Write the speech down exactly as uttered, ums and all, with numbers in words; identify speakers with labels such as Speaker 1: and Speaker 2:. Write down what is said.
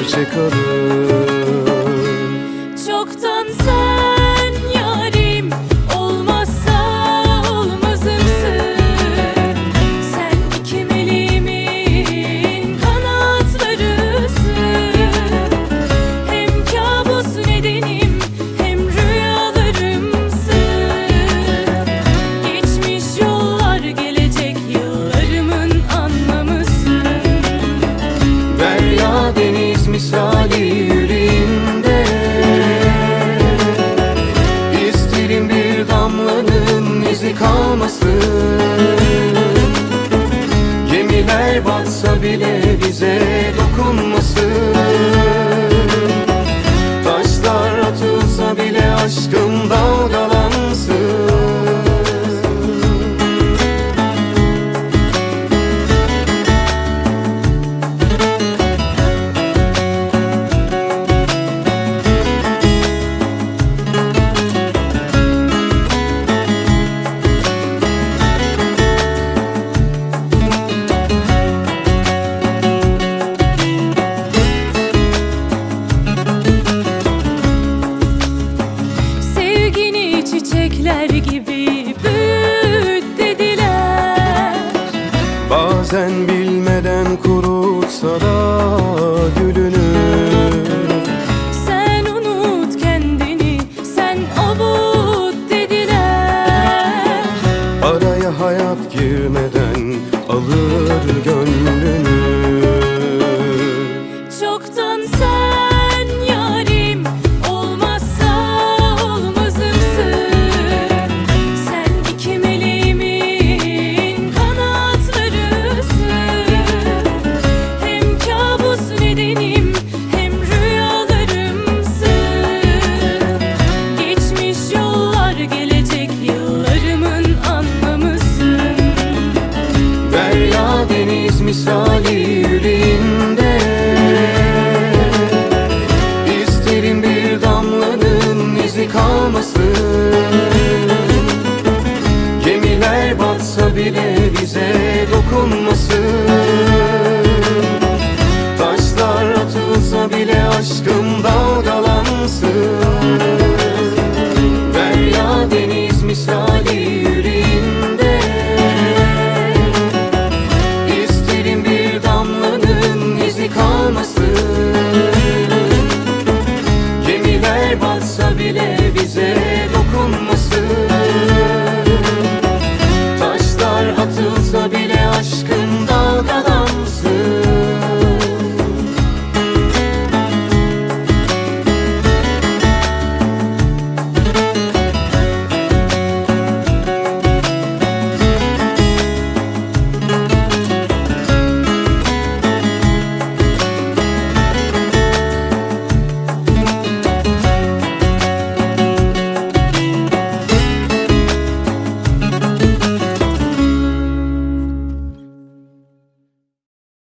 Speaker 1: gerçek adım.
Speaker 2: Çoktan sen yarim, olmazsa olmazımsın. Sen iki meleğimin kanatlarısın. Hem kabus nedenim hem rüyalarımsın. Geçmiş yollar, gelecek yıllarımın anlamısın.
Speaker 1: Derya deniz misali yüreğimde, İsterim bir damlanın izi kalmasın. Gemiler batsa bile bize dokunmasın. Taşlar atılsa bile aşkım dalgalansın.
Speaker 2: Çiçekler gibi